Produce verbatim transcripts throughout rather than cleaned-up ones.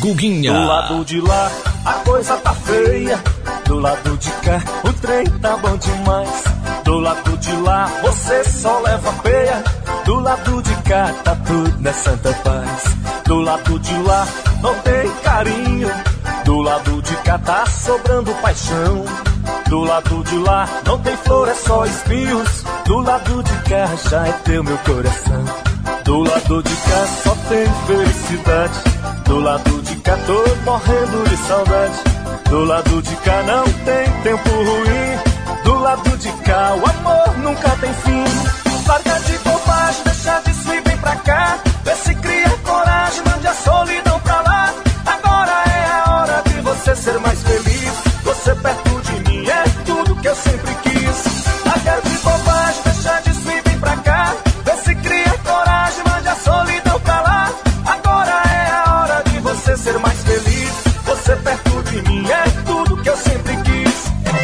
Guguinha. Do lado de lá a coisa tá feia, do lado de cá o trem tá bom demais. Do lado de lá você só leva peia, do lado de cá tá tudo na santa paz. Do lado de lá não tem carinho, do lado de cá tá sobrando paixão. Do lado de lá não tem flor, é só espinhos, do lado de cá já é teu meu coração. Do lado de cá só tem felicidade, do lado de cá tô morrendo de saudade. Do lado de cá não tem tempo ruim, do lado de cá o amor nunca tem fim. Larga de bobagem, deixa disso e vem pra cá, vê se cria coragem, mande a solidão pra lá. Agora é a hora de você ser mais feliz, você perto de mim é tudo que eu sempre quis. Larga de bobagem, deixa disso e vem pra cá, vê se cria coragem, mande a solidão pra lá. Agora é a hora de você ser mais feliz, você perto de mim é tudo que eu sempre quis.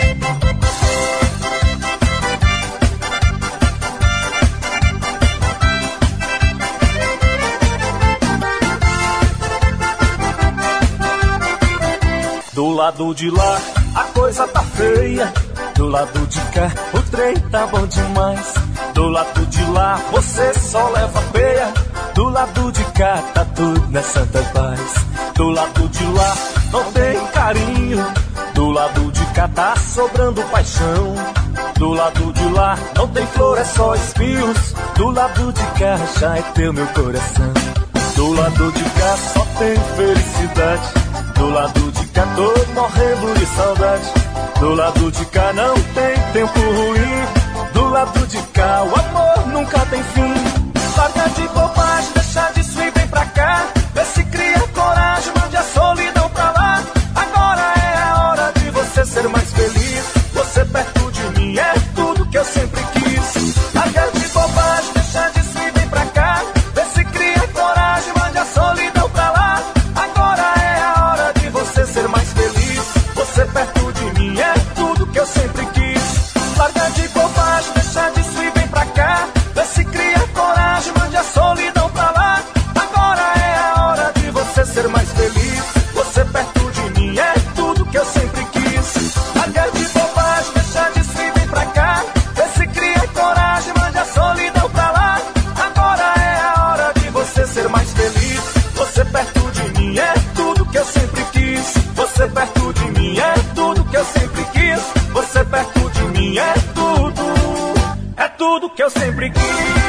Do lado de lá a coisa tá feia, do lado de cá o trem tá bom demais. Do lado de lá você só leva peia, do lado de cá tá tudo na santa paz. Do lado de lá não tem carinho, do lado de cá tá sobrando paixão. Do lado de lá não tem flor, é só espinhos, do lado de cá já é teu meu coração. Do lado de cá só tem felicidade, do lado de cá tô morrendo de saudade. Do lado de cá não tem tempo ruim, do lado de cá o amor nunca tem fim. Larga de bobagem, deixa disso e vem pra cá, vê se cria coragem, mande a solidão pra lá. Agora é a hora de você ser mais feliz, você perto de mim é tudo que eu sempre quis. Larga de bobagem, deixa disso e vem pra cá, vê se cria coragem, mande a solidão pra lá. Agora é a hora de você ser mais feliz, você perto de mim é tudo que eu sempre quis. Larga de bobagem, deixa disso e vem pra cá, vê se cria coragem, mande a solidão pra lá. Agora é a hora de você ser mais feliz, você perto de mim é tudo que eu sempre quis. Larga de bobagem, deixa disso e vem pra cá, vê se cria coragem, mande a solidão pra lá. Agora é a hora de você ser mais feliz, você perto de mim é tudo que eu sempre quis. Você perto de mim é tudo que eu sempre quis, você perto de mim é tudo, é tudo que eu sempre quis.